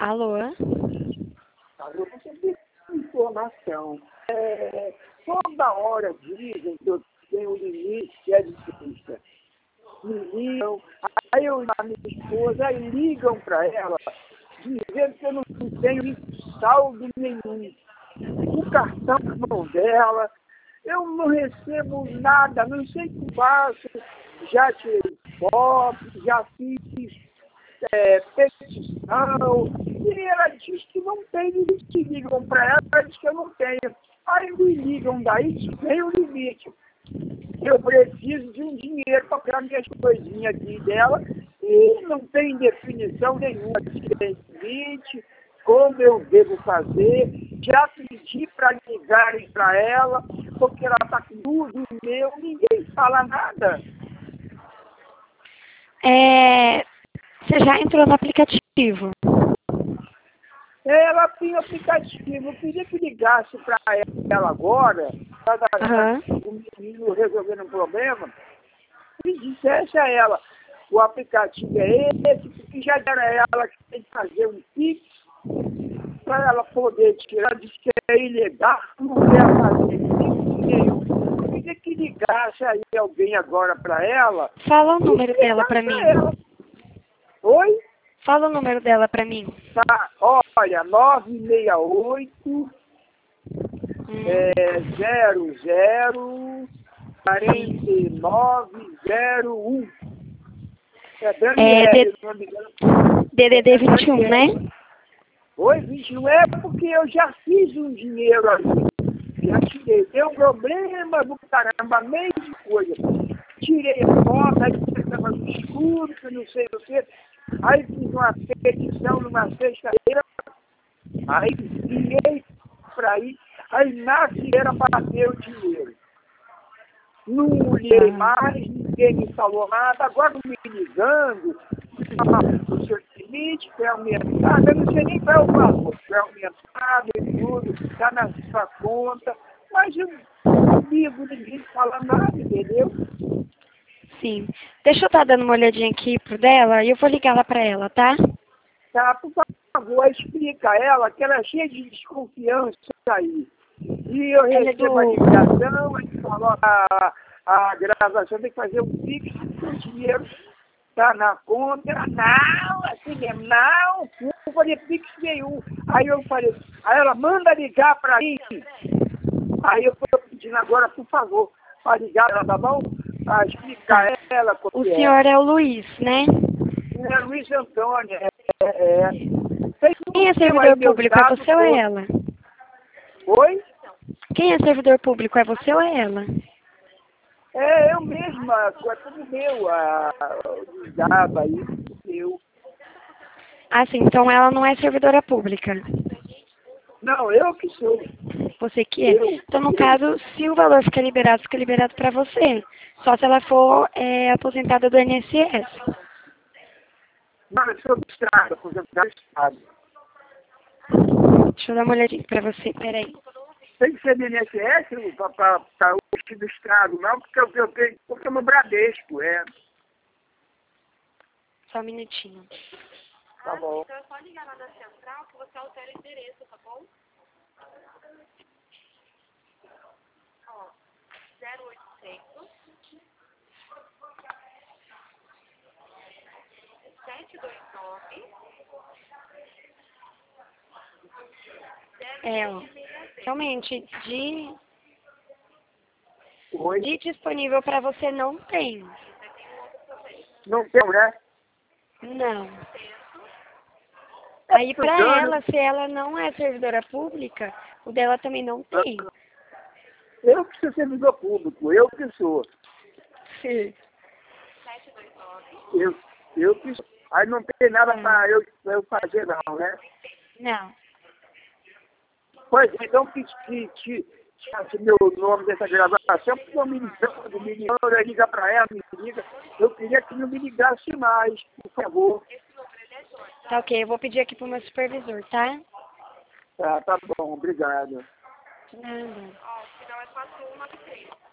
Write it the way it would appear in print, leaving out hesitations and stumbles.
Alô? Eu recebi informação. Toda hora dizem que eu tenho um limite que é de turista. Me ligam, aí eu e a minha esposa aí ligam para ela, dizendo que eu não tenho saldo nenhum. O cartão na mão dela, eu não recebo nada, não sei o que faço. Já tirei foto, já fiz petição, e ela diz que não tem, eles que ligam para ela, ela diz que eu não tenho. Aí me ligam daí, que tem o limite. Eu preciso de um dinheiro para comprar minhas coisinhas aqui dela, e não tem definição nenhuma de limite, como eu devo fazer. Já pedi para ligarem para ela, porque ela está com tudo meu, ninguém fala nada. Você já entrou no aplicativo? Ela tem aplicativo, eu queria que ligasse para ela agora, para o menino resolvendo um problema, e dissesse a ela, o aplicativo é esse, porque já era ela que tem que fazer um Pix para ela poder tirar, disse que é ilegal, não quer fazer Pix nenhum. Eu queria que ligasse aí alguém agora para ela. Fala o número dela para mim. Oi? Fala o número dela para mim. Tá, olha, 968 00 4901. É Daniele, o nome dela. DDD 21, né? Oi, 21 é porque eu já fiz um dinheiro ali. Já tirei. Deu um problema do caramba, meio de coisa. Tirei a foto, aí estava no escuro, que não sei o quê. Aí fiz uma petição numa sexta-feira. Aí liguei para aí na feira bateu o dinheiro. Não olhei mais, ninguém me falou nada, agora me ligando, o seu limite, foi aumentado, eu não sei nem qual é o valor, foi aumentado e tudo, está na sua conta, mas eu não ligo, ninguém fala nada, entendeu? Sim. Deixa eu estar dando uma olhadinha aqui pro dela e eu vou ligar lá para ela, tá? Tá, por favor, explica a ela que ela é cheia de desconfiança aí. E eu recebo a ligação, ele falou a gravação tem que fazer um pix, o dinheiro está na conta. Ela, não, assim mesmo, não fazer pix nenhum. Aí eu falei, aí ela manda ligar para mim. Aí eu estou pedindo agora, por favor, para ligar ela, tá bom? Para explicar a ela como o senhor é o Luiz, né? É Luiz Antônio, Quem é servidor público, é você ou é ela? Oi? Quem é servidor público, é você ou é ela? É eu mesma, é tudo meu, o dado aí, tudo meu. Ah, sim, então ela não é servidora pública. Não, eu que sou. Você que é. Então, no caso, se o valor ficar liberado para você. Só se ela for aposentada do INSS. Não, eu sou do Estado, aposentado do Estado. Deixa eu dar uma olhadinha para você, peraí. Tem que ser do INSS para o do Estado, não, porque eu tenho, porque eu no Bradesco, Só um minutinho. Tá bom. Então é só ligar lá na central que você altera o endereço, tá bom? Ó, 0800 729 Ó, realmente, Oi? de disponível para você não tem. Não tem, né? Não. Aí para ela, se ela não é servidora pública, o dela também não tem. Eu que sou servidor público, eu que sou. Sim. Eu que sou. Aí não tem nada para eu fazer não, né? Não. Pois é, então que tirasse meu nome dessa gravação, porque eu me ligando, liga para ela, me liga. Eu queria que não me ligasse mais, por favor. Tá ok, eu vou pedir aqui pro meu supervisor, tá? Tá bom, obrigado. De nada. Ó, se não é 4193.